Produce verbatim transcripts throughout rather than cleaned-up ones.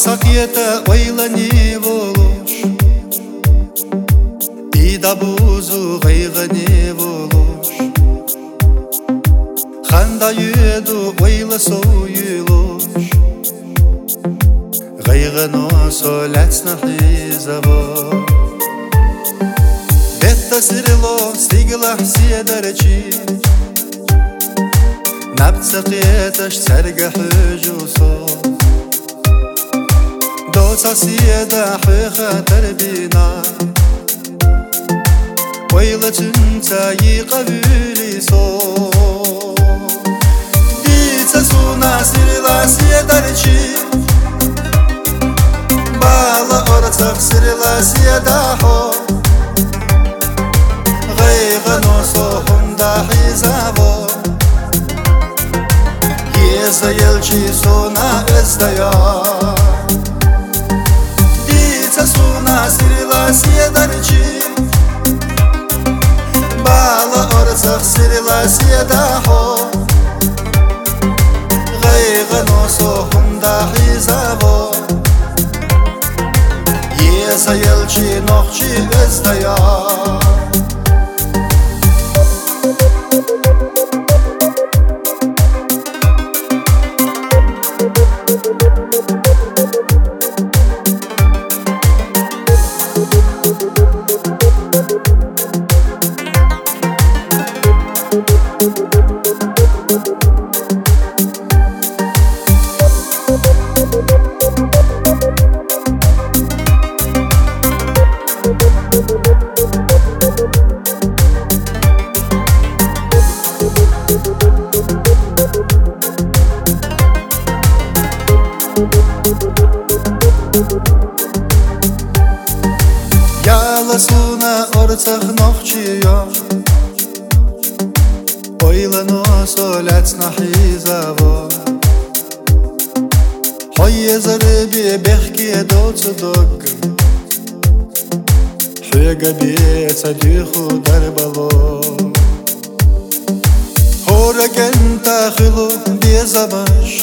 Sakiyete oylani volosh Ida buzu gaygani volosh Khanda yudu oyla soyulosh Gaygano soletsna hizavo Betta sirilo stigla hsiederchi Nabtsaqiyetash sarga hujuso دوتا سيدا حيخة تربينا ويلا تنتا يقبلي صوت ديتا سونا سيرلا سيدا ريشي بالا أورتاق سيرلا سيدا حو غيغا نوسو هندا حيزابو يزا يلشي سونا ازدايا Suna sirila siedarchi Bala ortsaq sirila siedaho Gayga noso hunda hizavo Yesa yelchi noqchi ezdaya Yala suna ortsaq noqchi yoq Oylano soletsna hizavo Hoye zarbi bexki dotsdog Huga bi sadikhu darbalo Hora kenta khilu bi zamash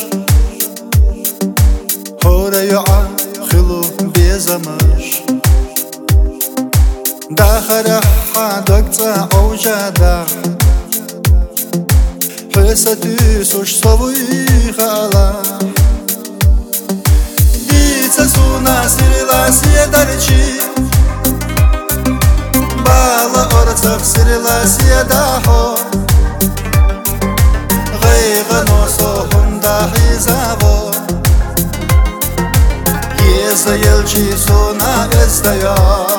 Hora yu'a khilu bi zamash داخل حدك أو جدا حسيت سوش صوي خلا ديت سونا سيرلا سيدارشي بالا أرتاق سيرلا سيداحو غيغ نوسو هندا حيزابو يزا يلشي سونا ازدايا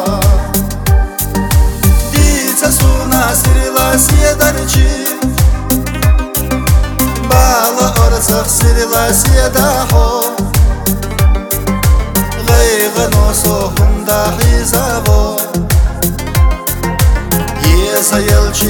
Suna sirila siedarchi Bala ortsaq sirila siedaho Gayga noso hunda hizavo Yesa yelchi